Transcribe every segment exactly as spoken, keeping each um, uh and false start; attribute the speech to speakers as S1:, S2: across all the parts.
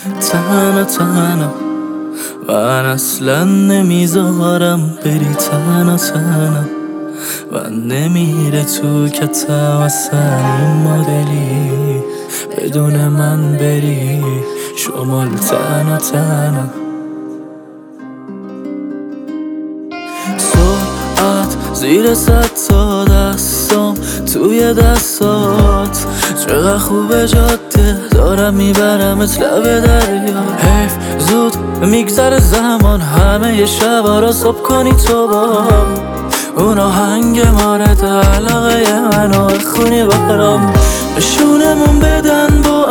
S1: تنها تنها من اصلا نمیذارم بری تنها تنها و نمیره تو کتم اصلا این مدلی بدون من بری شمال تنها تنها. ساعت زیر صد تا دستام توی دستات چقدر خوبه جاده دارم میبرمت لب دریا. حیف زود میگذره زمان همه ی شبا را صبح کنی تو با اون آهنگ مارد علاقه منو خونی برام نشونمون بدن با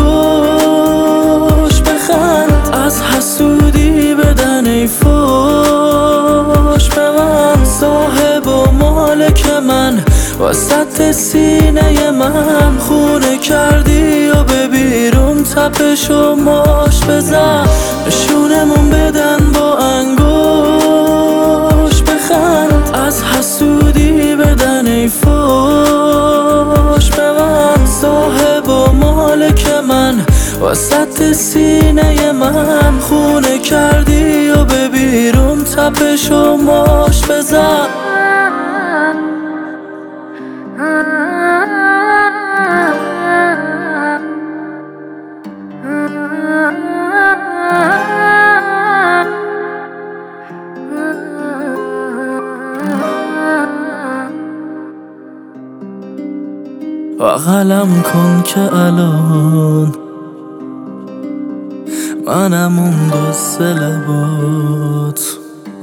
S1: انگوش بخند از حسودی بدن ای فوش به من صاحب و مالک من وسط سینه من خونه کردی و به بیرون تپش و ماش بزن نشونمون بدن با انگوش بخند از حسودی بدن ای فوش به من صاحب و مالک من وسط سینه من خونه کردی و به بیرون تپش و ماش بزن. بغلم کن که الان منم اون دوست لبات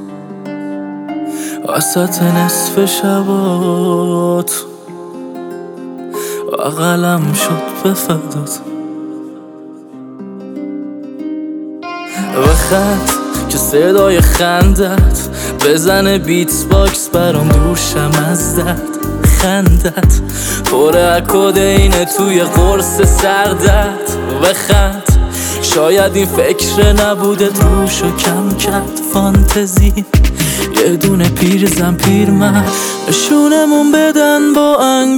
S1: وسط نصف شبات بغلم شد به فدات بخند که صدای خندت بزنه بیتس باکس برام دورشم از درد خندت پر کدینه توی قرص سردت بخند شاید این فکر نبوده روشو کم کرد فانتزی یه دونه پیر زن پیر من نشونمون بدن با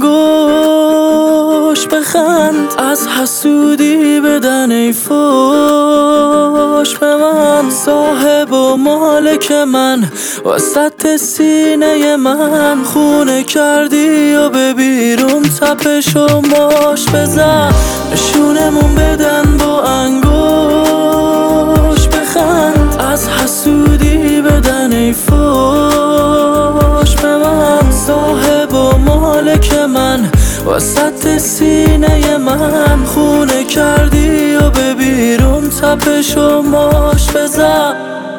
S1: انگوش بخند از حسودی بدن ای فوش به من صاحب و مالک من وسط سینه من خونه کردی و به بیرون تپش و ماش بزن نشونمون بدن با انگوش بخند از حسودی بدن ای فوش به من صاحب و مالک من وسط سینه من خونه کردی و به بیرون تپش و ماش بزن.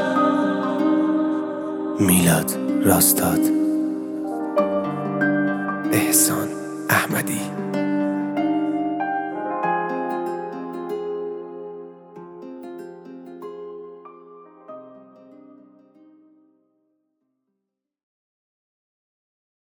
S2: میلاد راستاد، احسان احمدی.